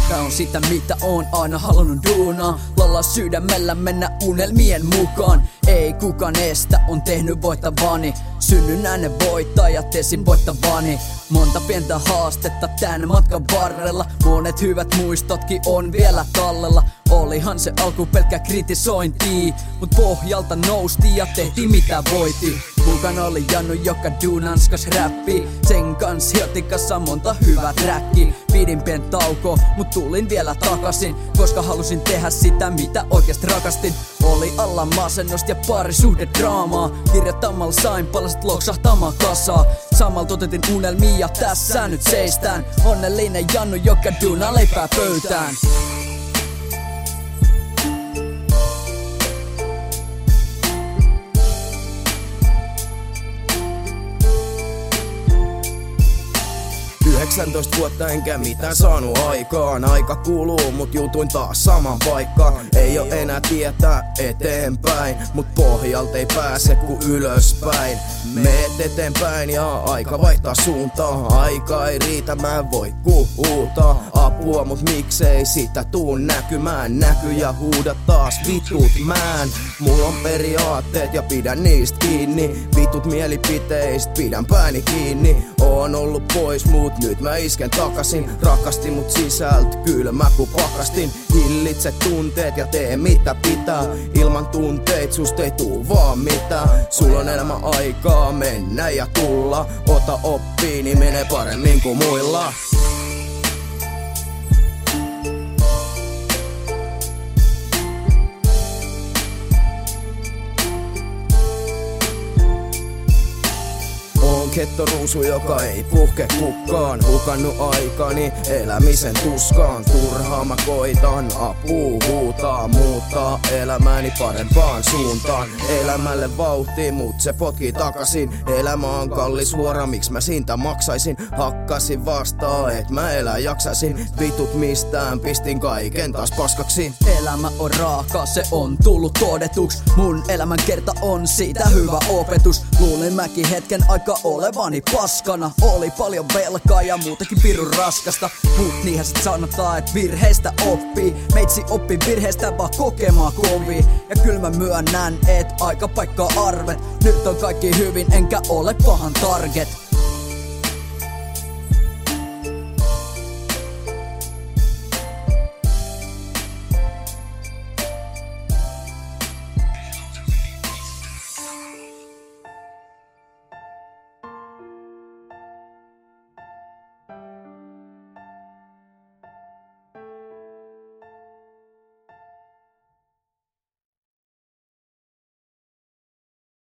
Tää on sitä mitä oon aina halunnut duunaa. Lalla sydämellä mennä unelmien mukaan. Ei kukaan estä, on tehnyt voittavani. Synnyn äänen voittajat, esim voittavani. Monta pientä haastetta tän matkan varrella. Monet hyvät muistotkin on vielä tallella. Olihan se alku pelkkä kritisointi, mut pohjalta nousti ja tehtiin mitä voiti. Mukana oli Jannu, joka duunanskas räppi. Sen kans hiotikassa monta hyvää tracki. Pidin pien tauko, mut tulin vielä takasin, koska halusin tehdä sitä mitä oikeesti rakastin. Oli alla masennosta ja parisuhdedraamaa. Kirjoittamalla sain palaset loksahtamaan kasaa. Samalla totetin unelmia ja tässä nyt seistään. Onnellinen Jannu, joka duunaa leipää pöytään. 19 vuotta enkä mitään saanut aikaan. Aika kuluu, mut jutuin taas saman paikkaan. Ei oo enää tietää eteenpäin, mut pohjalta ei pääse ku ylöspäin. Meet eteenpäin ja aika vaihtaa suuntaa. Aika ei riitä, mä en voi huutaa apua, mut miksei sitä tuu näkymään. Näky ja huuda taas vitut mään. Mulla on periaatteet ja pidän niistä kiinni. Vitut mielipiteistä pidän pääni kiinni. Oon ollut pois mut nyt mä isken takasin. Rakastin mut sisältä kylmä ku pakastin. Hillitse tunteet ja tee mitä pitää. Ilman tunteet susta ei tuu vaan mitään. Sulla on elämä aikaa mennä ja tulla. Ota oppii, niin menee paremmin kuin muilla. Kettoruusu, joka ei puhke kukkaan. Hukannut aikani elämisen tuskaan. Turhaa mä koitan apua huutaa. Muuttaa elämäni parempaan suuntaan. Elämälle vauhtiin, mut se potkii takasin. Elämä on kallis vuora, miksi mä siitä maksaisin. Hakkasin vastaan, et mä elää jaksaisin. Vitut mistään, pistin kaiken taas paskaksi. Elämä on raaka, se on tullut todetuks. Mun elämän kerta on siitä hyvä opetus. Luulin mäkin hetken aika olevani paskana. Oli paljon velkaa ja muutenkin pirun raskasta. Mut niinhän sit sanotaan, et virheistä oppii. Meitsi oppi virheistä vaan kokemaan kovii. Ja kyllä mä myönnän, et aika paikkaa arvet. Nyt on kaikki hyvin enkä ole pahan target.